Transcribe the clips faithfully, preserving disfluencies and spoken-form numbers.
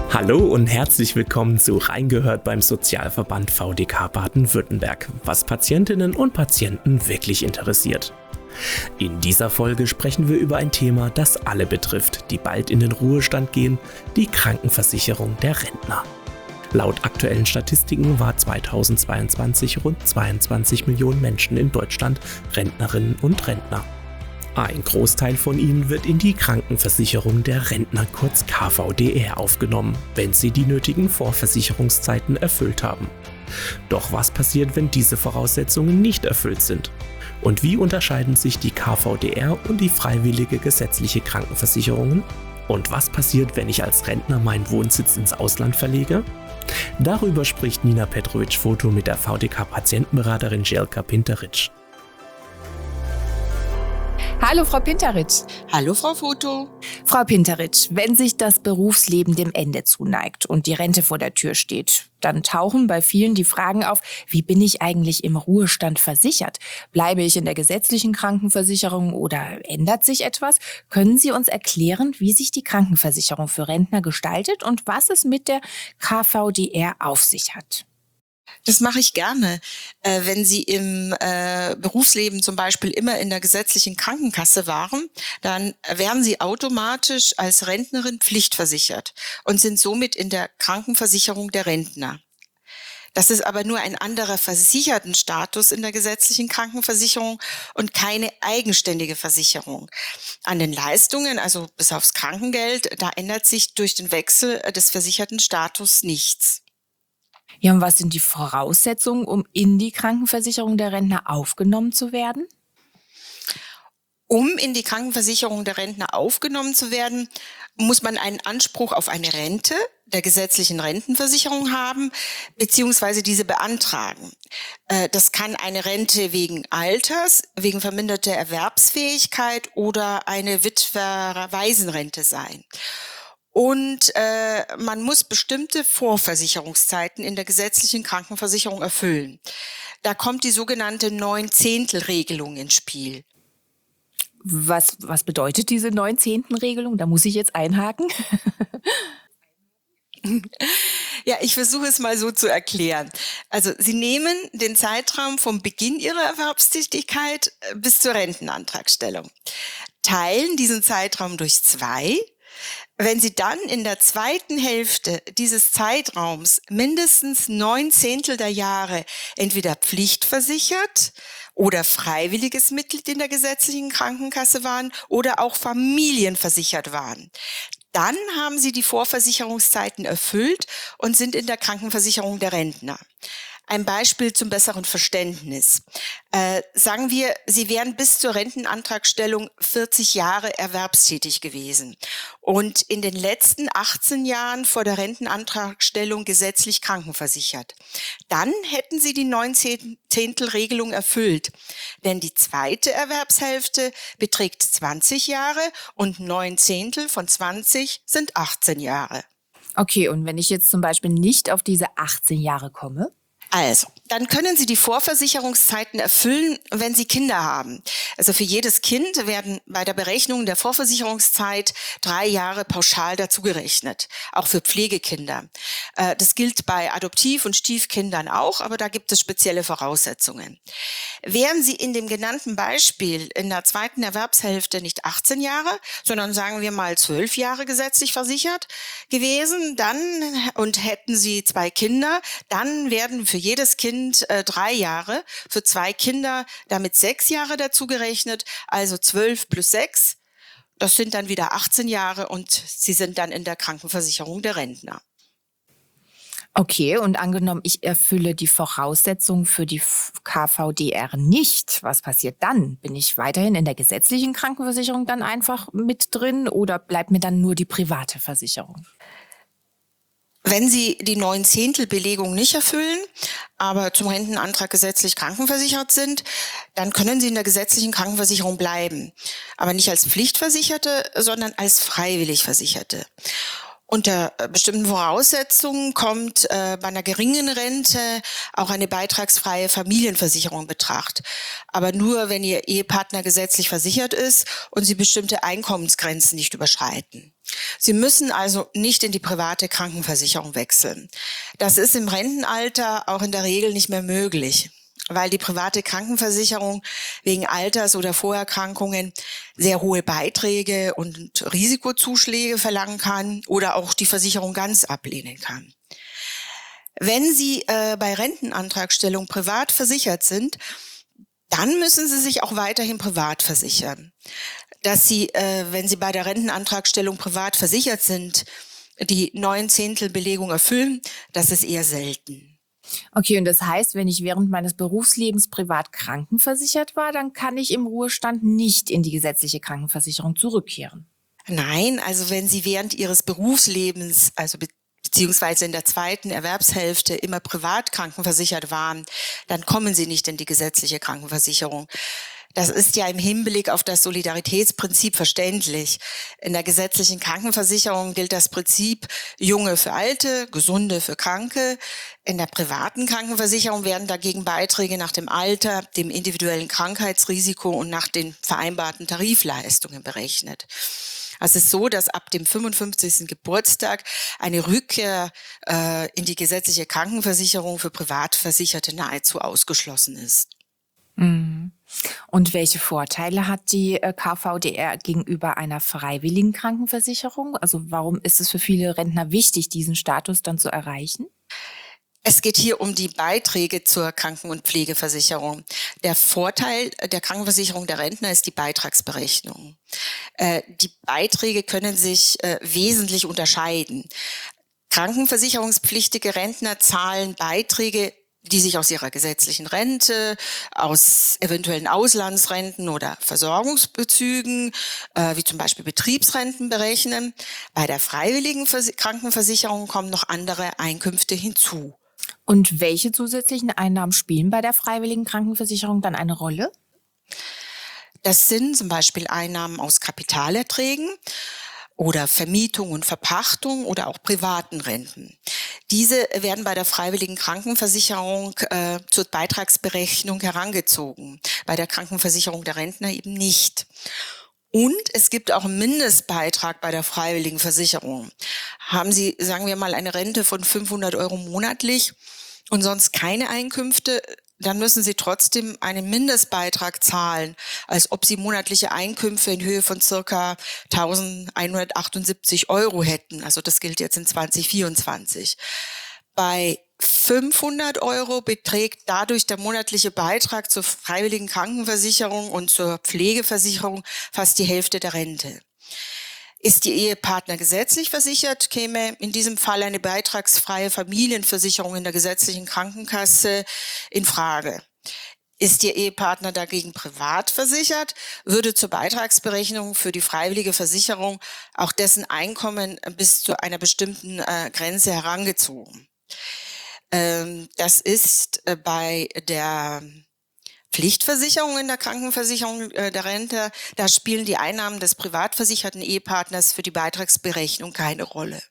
Hallo und herzlich willkommen zu Reingehört beim Sozialverband V D K Baden-Württemberg, was Patientinnen und Patienten wirklich interessiert. In dieser Folge sprechen wir über ein Thema, das alle betrifft, die bald in den Ruhestand gehen, die Krankenversicherung der Rentner. Laut aktuellen Statistiken war zweitausendzweiundzwanzig rund zweiundzwanzig Millionen Menschen in Deutschland Rentnerinnen und Rentner. Ein Großteil von ihnen wird in die Krankenversicherung der Rentner, kurz K V D R, aufgenommen, wenn sie die nötigen Vorversicherungszeiten erfüllt haben. Doch was passiert, wenn diese Voraussetzungen nicht erfüllt sind? Und wie unterscheiden sich die K V D R und die freiwillige gesetzliche Krankenversicherungen? Und was passiert, wenn ich als Rentner meinen Wohnsitz ins Ausland verlege? Darüber spricht Nina Petrovic-Foto mit der V D K-Patientenberaterin Jelka Pinteric. Hallo Frau Pinteric. Hallo Frau Foto. Frau Pinteric, wenn sich das Berufsleben dem Ende zuneigt und die Rente vor der Tür steht, dann tauchen bei vielen die Fragen auf, wie bin ich eigentlich im Ruhestand versichert? Bleibe ich in der gesetzlichen Krankenversicherung oder ändert sich etwas? Können Sie uns erklären, wie sich die Krankenversicherung für Rentner gestaltet und was es mit der K V D R auf sich hat? Das mache ich gerne. Äh, wenn Sie im äh, Berufsleben zum Beispiel immer in der gesetzlichen Krankenkasse waren, dann werden Sie automatisch als Rentnerin pflichtversichert und sind somit in der Krankenversicherung der Rentner. Das ist aber nur ein anderer Versichertenstatus in der gesetzlichen Krankenversicherung und keine eigenständige Versicherung. An den Leistungen, also bis aufs Krankengeld, da ändert sich durch den Wechsel des Versichertenstatus nichts. Ja, und was sind die Voraussetzungen, um in die Krankenversicherung der Rentner aufgenommen zu werden? Um in die Krankenversicherung der Rentner aufgenommen zu werden, muss man einen Anspruch auf eine Rente der gesetzlichen Rentenversicherung haben, beziehungsweise diese beantragen. Das kann eine Rente wegen Alters, wegen verminderter Erwerbsfähigkeit oder eine Witwer-Waisenrente sein. Und äh, man muss bestimmte Vorversicherungszeiten in der gesetzlichen Krankenversicherung erfüllen. Da kommt die sogenannte Neunzehntel-Regelung ins Spiel. Was, was bedeutet diese Neunzehnten-Regelung? Da muss ich jetzt einhaken. Ja, ich versuche es mal so zu erklären. Also Sie nehmen den Zeitraum vom Beginn Ihrer Erwerbstätigkeit bis zur Rentenantragstellung, teilen diesen Zeitraum durch zwei. Wenn Sie dann in der zweiten Hälfte dieses Zeitraums mindestens neun Zehntel der Jahre entweder pflichtversichert oder freiwilliges Mitglied in der gesetzlichen Krankenkasse waren oder auch familienversichert waren, dann haben Sie die Vorversicherungszeiten erfüllt und sind in der Krankenversicherung der Rentner. Ein Beispiel zum besseren Verständnis. Äh, sagen wir, Sie wären bis zur Rentenantragstellung vierzig Jahre erwerbstätig gewesen und in den letzten achtzehn Jahren vor der Rentenantragstellung gesetzlich krankenversichert. Dann hätten Sie die Neunzehntel-Regelung erfüllt, denn die zweite Erwerbshälfte beträgt zwanzig Jahre und neun Zehntel von zwanzig sind achtzehn Jahre. Okay, und wenn ich jetzt zum Beispiel nicht auf diese achtzehn Jahre komme? Also, dann können Sie die Vorversicherungszeiten erfüllen, wenn Sie Kinder haben. Also für jedes Kind werden bei der Berechnung der Vorversicherungszeit drei Jahre pauschal dazugerechnet, auch für Pflegekinder. Das gilt bei Adoptiv- und Stiefkindern auch, aber da gibt es spezielle Voraussetzungen. Wären Sie in dem genannten Beispiel in der zweiten Erwerbshälfte nicht achtzehn Jahre, sondern sagen wir mal zwölf Jahre gesetzlich versichert gewesen, dann und hätten Sie zwei Kinder, dann werden für jedes Kind äh, drei Jahre, für zwei Kinder damit sechs Jahre dazu gerechnet, also zwölf plus sechs, das sind dann wieder achtzehn Jahre und Sie sind dann in der Krankenversicherung der Rentner. Okay, und angenommen, ich erfülle die Voraussetzungen für die K V D R nicht, was passiert dann? Bin ich weiterhin in der gesetzlichen Krankenversicherung dann einfach mit drin oder bleibt mir dann nur die private Versicherung? Wenn Sie die Neunzehntel-Belegung nicht erfüllen, aber zum Rentenantrag gesetzlich krankenversichert sind, dann können Sie in der gesetzlichen Krankenversicherung bleiben. Aber nicht als Pflichtversicherte, sondern als freiwillig Versicherte. Unter äh, bestimmten Voraussetzungen kommt äh, bei einer geringen Rente auch eine beitragsfreie Familienversicherung in Betracht. Aber nur, wenn Ihr Ehepartner gesetzlich versichert ist und Sie bestimmte Einkommensgrenzen nicht überschreiten. Sie müssen also nicht in die private Krankenversicherung wechseln. Das ist im Rentenalter auch in der Regel nicht mehr möglich, weil die private Krankenversicherung wegen Alters- oder Vorerkrankungen sehr hohe Beiträge und Risikozuschläge verlangen kann oder auch die Versicherung ganz ablehnen kann. Wenn Sie äh, bei Rentenantragstellung privat versichert sind, dann müssen Sie sich auch weiterhin privat versichern. Dass Sie, äh, wenn Sie bei der Rentenantragstellung privat versichert sind, die neun Zehntel Belegung erfüllen, das ist eher selten. Okay, und das heißt, wenn ich während meines Berufslebens privat krankenversichert war, dann kann ich im Ruhestand nicht in die gesetzliche Krankenversicherung zurückkehren. Nein, also wenn Sie während Ihres Berufslebens, also be beziehungsweise in der zweiten Erwerbshälfte immer privat krankenversichert waren, dann kommen Sie nicht in die gesetzliche Krankenversicherung. Das ist ja im Hinblick auf das Solidaritätsprinzip verständlich. In der gesetzlichen Krankenversicherung gilt das Prinzip Junge für Alte, Gesunde für Kranke. In der privaten Krankenversicherung werden dagegen Beiträge nach dem Alter, dem individuellen Krankheitsrisiko und nach den vereinbarten Tarifleistungen berechnet. Es ist so, dass ab dem fünfundfünfzigsten Geburtstag eine Rückkehr äh, in die gesetzliche Krankenversicherung für Privatversicherte nahezu ausgeschlossen ist. Mhm. Und welche Vorteile hat die äh, K V D R gegenüber einer freiwilligen Krankenversicherung? Also warum ist es für viele Rentner wichtig, diesen Status dann zu erreichen? Es geht hier um die Beiträge zur Kranken- und Pflegeversicherung. Der Vorteil der Krankenversicherung der Rentner ist die Beitragsberechnung. Äh, die Beiträge können sich äh, wesentlich unterscheiden. Krankenversicherungspflichtige Rentner zahlen Beiträge, die sich aus ihrer gesetzlichen Rente, aus eventuellen Auslandsrenten oder Versorgungsbezügen, äh, wie zum Beispiel Betriebsrenten, berechnen. Bei der freiwilligen Vers- Krankenversicherung kommen noch andere Einkünfte hinzu. Und welche zusätzlichen Einnahmen spielen bei der freiwilligen Krankenversicherung dann eine Rolle? Das sind zum Beispiel Einnahmen aus Kapitalerträgen oder Vermietung und Verpachtung oder auch privaten Renten. Diese werden bei der freiwilligen Krankenversicherung äh, zur Beitragsberechnung herangezogen, bei der Krankenversicherung der Rentner eben nicht. Und es gibt auch einen Mindestbeitrag bei der freiwilligen Versicherung. Haben Sie, sagen wir mal, eine Rente von fünfhundert Euro monatlich und sonst keine Einkünfte, dann müssen Sie trotzdem einen Mindestbeitrag zahlen, als ob Sie monatliche Einkünfte in Höhe von circa eintausendeinhundertachtundsiebzig Euro hätten. Also das gilt jetzt in zwanzig vierundzwanzig. Bei fünfhundert Euro beträgt dadurch der monatliche Beitrag zur freiwilligen Krankenversicherung und zur Pflegeversicherung fast die Hälfte der Rente. Ist Ihr Ehepartner gesetzlich versichert, käme in diesem Fall eine beitragsfreie Familienversicherung in der gesetzlichen Krankenkasse in Frage. Ist Ihr Ehepartner dagegen privat versichert, würde zur Beitragsberechnung für die freiwillige Versicherung auch dessen Einkommen bis zu einer bestimmten äh, Grenze herangezogen. Ähm, das ist äh, bei der Pflichtversicherung in der Krankenversicherung äh, der Rente, da spielen die Einnahmen des privat versicherten Ehepartners für die Beitragsberechnung keine Rolle.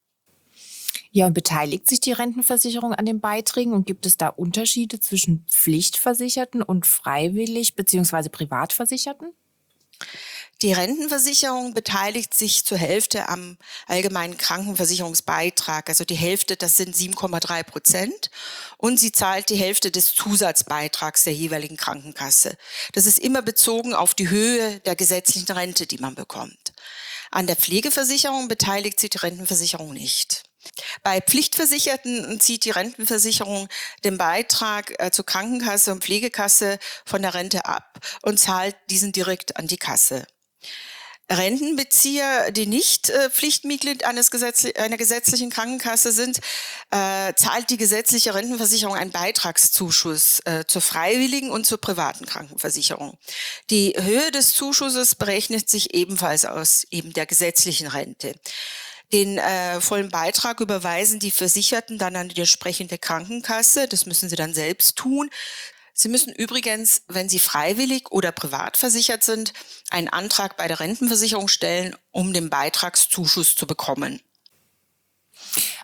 Ja, und beteiligt sich die Rentenversicherung an den Beiträgen und gibt es da Unterschiede zwischen Pflichtversicherten und freiwillig bzw. Privatversicherten? Die Rentenversicherung beteiligt sich zur Hälfte am allgemeinen Krankenversicherungsbeitrag. Also die Hälfte, das sind sieben Komma drei Prozent. Und sie zahlt die Hälfte des Zusatzbeitrags der jeweiligen Krankenkasse. Das ist immer bezogen auf die Höhe der gesetzlichen Rente, die man bekommt. An der Pflegeversicherung beteiligt sich die Rentenversicherung nicht. Bei Pflichtversicherten zieht die Rentenversicherung den Beitrag äh, zur Krankenkasse und Pflegekasse von der Rente ab und zahlt diesen direkt an die Kasse. Rentenbezieher, die nicht äh, Pflichtmitglied eines Gesetzli- einer gesetzlichen Krankenkasse sind, äh, zahlt die gesetzliche Rentenversicherung einen Beitragszuschuss äh, zur freiwilligen und zur privaten Krankenversicherung. Die Höhe des Zuschusses berechnet sich ebenfalls aus eben der gesetzlichen Rente. Den äh, vollen Beitrag überweisen die Versicherten dann an die entsprechende Krankenkasse. Das müssen sie dann selbst tun. Sie müssen übrigens, wenn Sie freiwillig oder privat versichert sind, einen Antrag bei der Rentenversicherung stellen, um den Beitragszuschuss zu bekommen.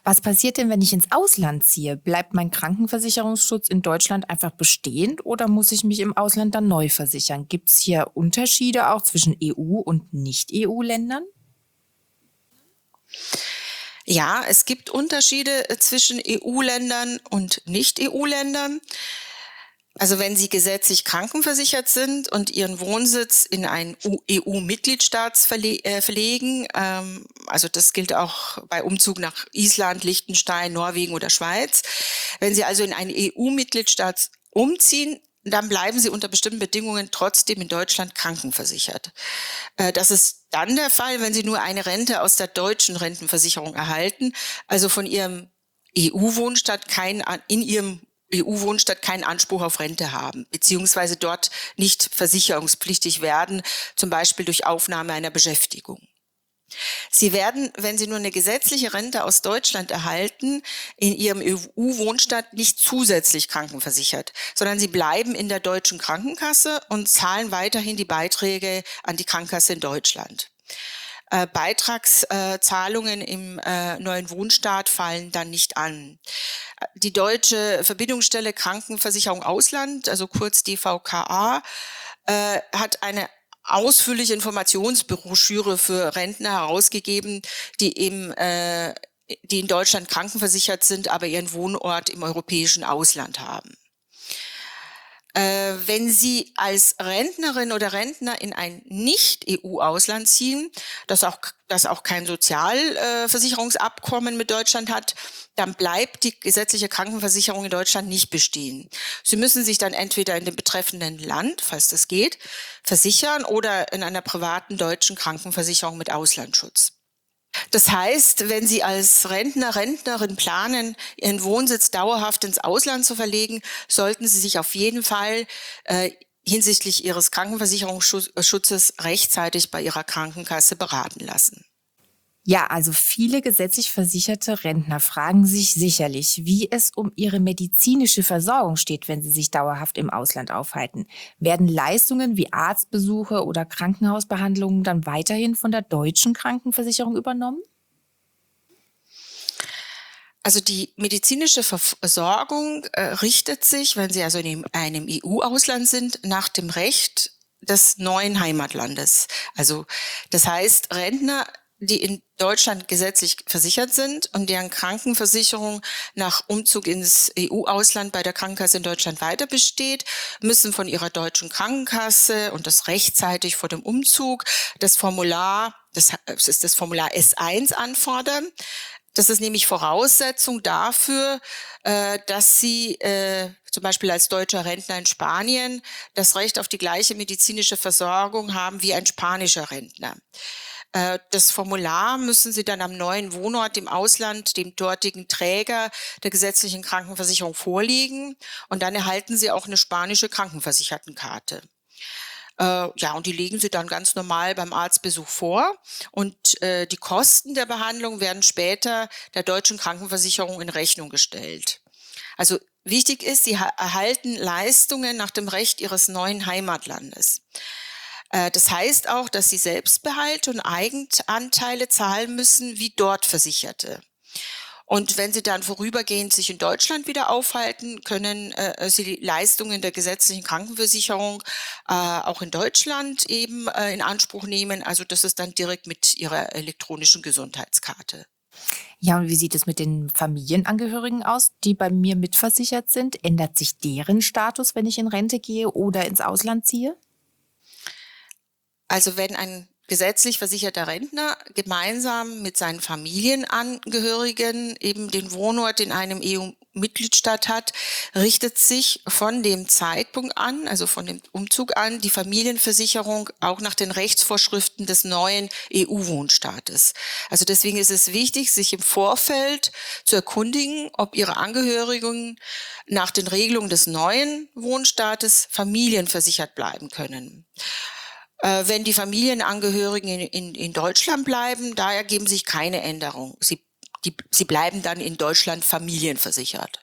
Was passiert denn, wenn ich ins Ausland ziehe? Bleibt mein Krankenversicherungsschutz in Deutschland einfach bestehend oder muss ich mich im Ausland dann neu versichern? Gibt es hier Unterschiede auch zwischen E U- und Nicht-E U-Ländern? Ja, es gibt Unterschiede äh, zwischen E U-Ländern und Nicht-E U-Ländern. Also wenn Sie gesetzlich krankenversichert sind und Ihren Wohnsitz in einen E U-Mitgliedstaat verle- äh, verlegen, ähm, also das gilt auch bei Umzug nach Island, Liechtenstein, Norwegen oder Schweiz. Wenn Sie also in einen E U-Mitgliedstaat umziehen, dann bleiben Sie unter bestimmten Bedingungen trotzdem in Deutschland krankenversichert. Äh, das ist dann der Fall, wenn Sie nur eine Rente aus der deutschen Rentenversicherung erhalten, also von Ihrem E U-Wohnstaat kein, in Ihrem E U-Wohnstaat keinen Anspruch auf Rente haben, beziehungsweise dort nicht versicherungspflichtig werden, zum Beispiel durch Aufnahme einer Beschäftigung. Sie werden, wenn Sie nur eine gesetzliche Rente aus Deutschland erhalten, in Ihrem E U-Wohnstaat nicht zusätzlich krankenversichert, sondern Sie bleiben in der deutschen Krankenkasse und zahlen weiterhin die Beiträge an die Krankenkasse in Deutschland. Äh, Beitragszahlungen äh, im äh, neuen Wohnstaat fallen dann nicht an. Die Deutsche Verbindungsstelle Krankenversicherung Ausland, also kurz D V K A, äh, hat eine ausführliche Informationsbroschüre für Rentner herausgegeben, die eben äh, die in Deutschland krankenversichert sind, aber ihren Wohnort im europäischen Ausland haben. Äh, wenn Sie als Rentnerin oder Rentner in ein Nicht-E U-Ausland ziehen, das auch, das auch kein Sozialversicherungsabkommen mit Deutschland hat, dann bleibt die gesetzliche Krankenversicherung in Deutschland nicht bestehen. Sie müssen sich dann entweder in dem betreffenden Land, falls das geht, versichern oder in einer privaten deutschen Krankenversicherung mit Auslandsschutz. Das heißt, wenn Sie als Rentner, Rentnerin planen, Ihren Wohnsitz dauerhaft ins Ausland zu verlegen, sollten Sie sich auf jeden Fall äh, hinsichtlich Ihres Krankenversicherungsschutzes rechtzeitig bei Ihrer Krankenkasse beraten lassen. Ja, also viele gesetzlich versicherte Rentner fragen sich sicherlich, wie es um ihre medizinische Versorgung steht, wenn sie sich dauerhaft im Ausland aufhalten. Werden Leistungen wie Arztbesuche oder Krankenhausbehandlungen dann weiterhin von der deutschen Krankenversicherung übernommen? Also die medizinische Versorgung äh, richtet sich, wenn Sie also in einem E U-Ausland sind, nach dem Recht des neuen Heimatlandes. Also das heißt, Rentner, die in Deutschland gesetzlich versichert sind und deren Krankenversicherung nach Umzug ins E U-Ausland bei der Krankenkasse in Deutschland weiter besteht, müssen von ihrer deutschen Krankenkasse und das rechtzeitig vor dem Umzug das Formular, das ist das Formular S eins anfordern. Das ist nämlich Voraussetzung dafür, äh, dass Sie äh, zum Beispiel als deutscher Rentner in Spanien das Recht auf die gleiche medizinische Versorgung haben wie ein spanischer Rentner. Das Formular müssen Sie dann am neuen Wohnort im Ausland dem dortigen Träger der gesetzlichen Krankenversicherung vorlegen und dann erhalten Sie auch eine spanische Krankenversichertenkarte. Äh, ja, und die legen Sie dann ganz normal beim Arztbesuch vor und äh, die Kosten der Behandlung werden später der deutschen Krankenversicherung in Rechnung gestellt. Also wichtig ist, Sie erhalten Leistungen nach dem Recht Ihres neuen Heimatlandes. Das heißt auch, dass Sie Selbstbehalt und Eigenanteile zahlen müssen wie dort Versicherte. Und wenn Sie dann vorübergehend sich in Deutschland wieder aufhalten, können äh, Sie die Leistungen der gesetzlichen Krankenversicherung äh, auch in Deutschland eben äh, in Anspruch nehmen. Also das ist dann direkt mit Ihrer elektronischen Gesundheitskarte. Ja, und wie sieht es mit den Familienangehörigen aus, die bei mir mitversichert sind? Ändert sich deren Status, wenn ich in Rente gehe oder ins Ausland ziehe? Also wenn ein gesetzlich versicherter Rentner gemeinsam mit seinen Familienangehörigen eben den Wohnort in einem E U-Mitgliedstaat hat, richtet sich von dem Zeitpunkt an, also von dem Umzug an, die Familienversicherung auch nach den Rechtsvorschriften des neuen E U-Wohnstaates. Also deswegen ist es wichtig, sich im Vorfeld zu erkundigen, ob ihre Angehörigen nach den Regelungen des neuen Wohnstaates familienversichert bleiben können. Wenn die Familienangehörigen in, in, in Deutschland bleiben, da ergeben sich keine Änderungen. Sie, die, sie bleiben dann in Deutschland familienversichert.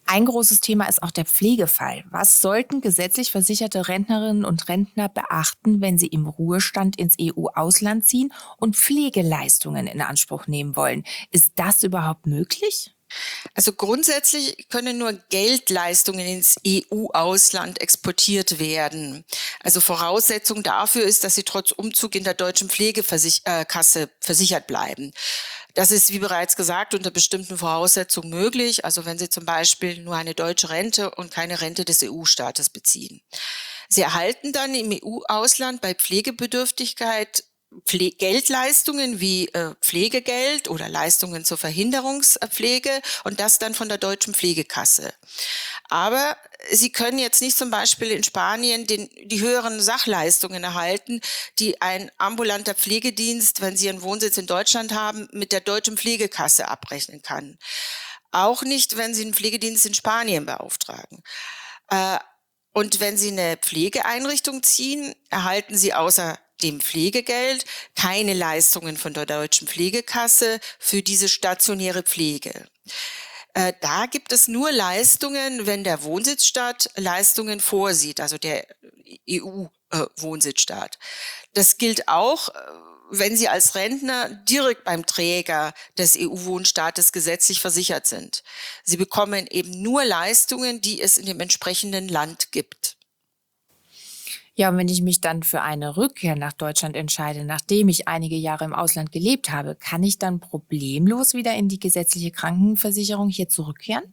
Ein großes Thema ist auch der Pflegefall. Was sollten gesetzlich versicherte Rentnerinnen und Rentner beachten, wenn sie im Ruhestand ins E U-Ausland ziehen und Pflegeleistungen in Anspruch nehmen wollen? Ist das überhaupt möglich? Also grundsätzlich können nur Geldleistungen ins E U-Ausland exportiert werden. Also Voraussetzung dafür ist, dass sie trotz Umzug in der deutschen Pflegekasse versichert bleiben. Das ist, wie bereits gesagt, unter bestimmten Voraussetzungen möglich. Also wenn Sie zum Beispiel nur eine deutsche Rente und keine Rente des E U-Staates beziehen. Sie erhalten dann im E U-Ausland bei Pflegebedürftigkeit Pfle- Geldleistungen wie äh, Pflegegeld oder Leistungen zur Verhinderungspflege und das dann von der deutschen Pflegekasse. Aber Sie können jetzt nicht zum Beispiel in Spanien den, die höheren Sachleistungen erhalten, die ein ambulanter Pflegedienst, wenn Sie einen Wohnsitz in Deutschland haben, mit der deutschen Pflegekasse abrechnen kann. Auch nicht, wenn Sie einen Pflegedienst in Spanien beauftragen. Äh, und wenn Sie eine Pflegeeinrichtung ziehen, erhalten Sie außer dem Pflegegeld keine Leistungen von der deutschen Pflegekasse für diese stationäre Pflege. Äh, da gibt es nur Leistungen, wenn der Wohnsitzstaat Leistungen vorsieht, also der E U-Wohnsitzstaat. Das gilt auch, wenn Sie als Rentner direkt beim Träger des E U-Wohnstaates gesetzlich versichert sind. Sie bekommen eben nur Leistungen, die es in dem entsprechenden Land gibt. Ja, und wenn ich mich dann für eine Rückkehr nach Deutschland entscheide, nachdem ich einige Jahre im Ausland gelebt habe, kann ich dann problemlos wieder in die gesetzliche Krankenversicherung hier zurückkehren?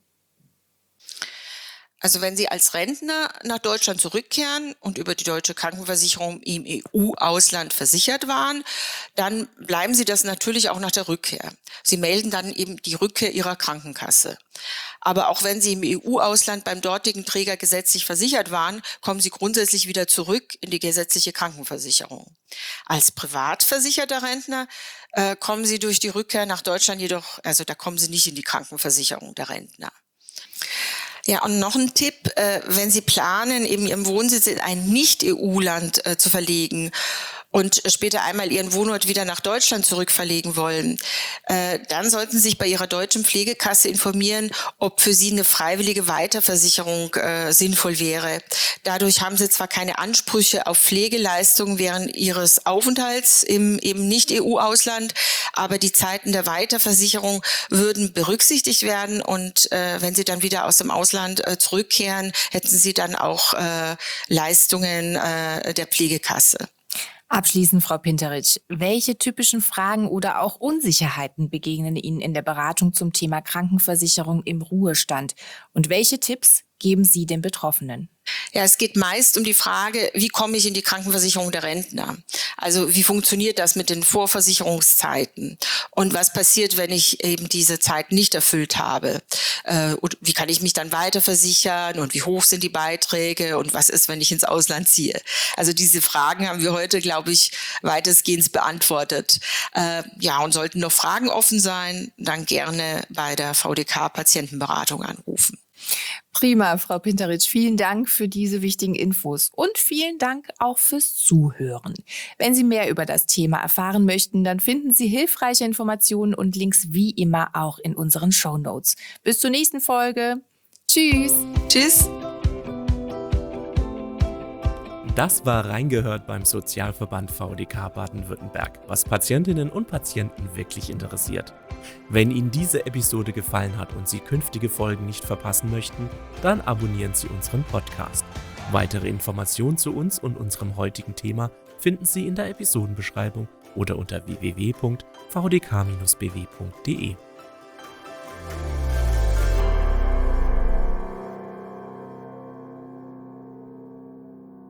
Also wenn Sie als Rentner nach Deutschland zurückkehren und über die deutsche Krankenversicherung im E U-Ausland versichert waren, dann bleiben Sie das natürlich auch nach der Rückkehr. Sie melden dann eben die Rückkehr Ihrer Krankenkasse. Aber auch wenn Sie im E U-Ausland beim dortigen Träger gesetzlich versichert waren, kommen Sie grundsätzlich wieder zurück in die gesetzliche Krankenversicherung. Als privat versicherter Rentner äh, kommen Sie durch die Rückkehr nach Deutschland jedoch, also da kommen Sie nicht in die Krankenversicherung der Rentner. Ja, und noch ein Tipp, äh, wenn Sie planen, eben Ihren Wohnsitz in ein Nicht-E U-Land äh, zu verlegen und später einmal Ihren Wohnort wieder nach Deutschland zurückverlegen wollen, äh, dann sollten Sie sich bei Ihrer deutschen Pflegekasse informieren, ob für Sie eine freiwillige Weiterversicherung äh, sinnvoll wäre. Dadurch haben Sie zwar keine Ansprüche auf Pflegeleistungen während Ihres Aufenthalts im eben Nicht-E U-Ausland, aber die Zeiten der Weiterversicherung würden berücksichtigt werden und äh, wenn Sie dann wieder aus dem Ausland äh, zurückkehren, hätten Sie dann auch äh, Leistungen äh, der Pflegekasse. Abschließend, Frau Pinteritsch, welche typischen Fragen oder auch Unsicherheiten begegnen Ihnen in der Beratung zum Thema Krankenversicherung im Ruhestand? Und welche Tipps geben Sie den Betroffenen? Ja, es geht meist um die Frage, wie komme ich in die Krankenversicherung der Rentner? Also wie funktioniert das mit den Vorversicherungszeiten? Und was passiert, wenn ich eben diese Zeit nicht erfüllt habe? Äh, und wie kann ich mich dann weiter versichern? Und wie hoch sind die Beiträge? Und was ist, wenn ich ins Ausland ziehe? Also diese Fragen haben wir heute, glaube ich, weitestgehend beantwortet. Äh, ja, und sollten noch Fragen offen sein, dann gerne bei der V D K-Patientenberatung anrufen. Prima, Frau Pinteritsch, vielen Dank für diese wichtigen Infos und vielen Dank auch fürs Zuhören. Wenn Sie mehr über das Thema erfahren möchten, dann finden Sie hilfreiche Informationen und Links wie immer auch in unseren Shownotes. Bis zur nächsten Folge. Tschüss. Tschüss. Das war Reingehört beim Sozialverband V D K Baden-Württemberg, was Patientinnen und Patienten wirklich interessiert. Wenn Ihnen diese Episode gefallen hat und Sie künftige Folgen nicht verpassen möchten, dann abonnieren Sie unseren Podcast. Weitere Informationen zu uns und unserem heutigen Thema finden Sie in der Episodenbeschreibung oder unter w w w punkt v d k bindestrich b w punkt d e.